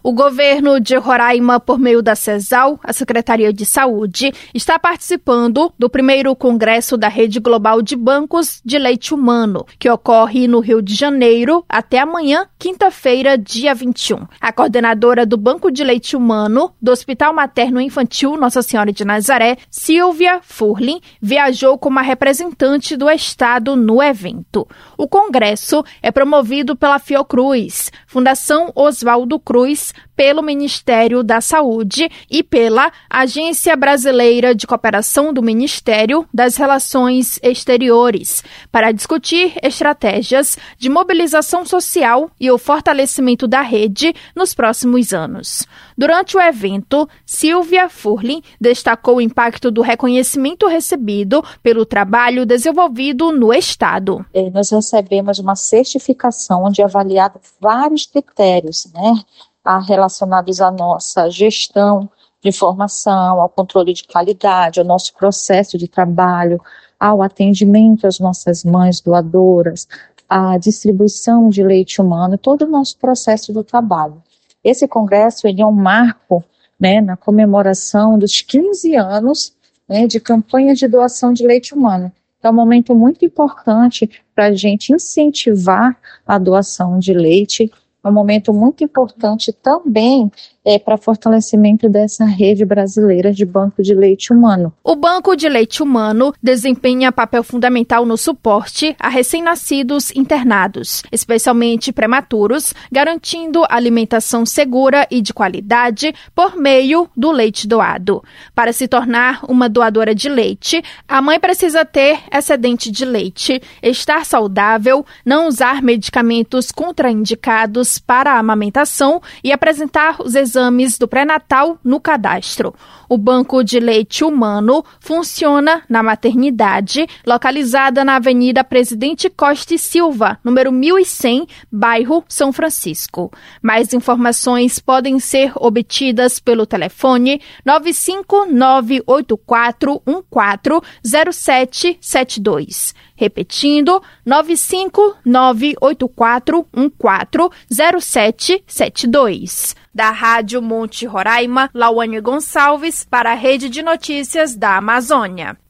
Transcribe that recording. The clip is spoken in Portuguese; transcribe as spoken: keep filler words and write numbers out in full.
O governo de Roraima, por meio da CESAL, a Secretaria de Saúde, está participando do primeiro congresso da Rede Global de Bancos de Leite Humano, que ocorre no Rio de Janeiro até amanhã, quinta-feira, dia vinte e um. A coordenadora do Banco de Leite Humano do Hospital Materno Infantil Nossa Senhora de Nazaré, Silvia Furlin, viajou como a representante do Estado no evento. O congresso é promovido pela Fiocruz, Fundação Oswaldo Cruz, pelo Ministério da Saúde e pela Agência Brasileira de Cooperação do Ministério das Relações Exteriores, para discutir estratégias de mobilização social e o fortalecimento da rede nos próximos anos. Durante o evento, Silvia Furlin destacou o impacto do reconhecimento recebido pelo trabalho desenvolvido no Estado. Nós recebemos uma certificação onde é avaliado vários critérios, né, relacionados à nossa gestão de formação, ao controle de qualidade, ao nosso processo de trabalho, ao atendimento às nossas mães doadoras, à distribuição de leite humano, todo o nosso processo do trabalho. Esse congresso ele é um marco, né, na comemoração dos quinze anos, né, de campanha de doação de leite humano. Então, é um momento muito importante para a gente incentivar a doação de leite. É um momento muito importante também é, para fortalecimento dessa rede brasileira de banco de leite humano. O Banco de Leite Humano desempenha papel fundamental no suporte a recém-nascidos internados, especialmente prematuros, garantindo alimentação segura e de qualidade por meio do leite doado. Para se tornar uma doadora de leite, a mãe precisa ter excedente de leite, estar saudável, não usar medicamentos contraindicados para a amamentação e apresentar os exames do pré-natal no cadastro. O Banco de Leite Humano funciona na maternidade, localizada na Avenida Presidente Costa e Silva, número mil e cem, bairro São Francisco. Mais informações podem ser obtidas pelo telefone nove cinco nove oito quatro um quatro zero sete sete dois. Repetindo, nove cinco nove oito quatro um quatro zero sete sete dois. Da Rádio Monte Roraima, Lauane Gonçalves, para a Rede de Notícias da Amazônia.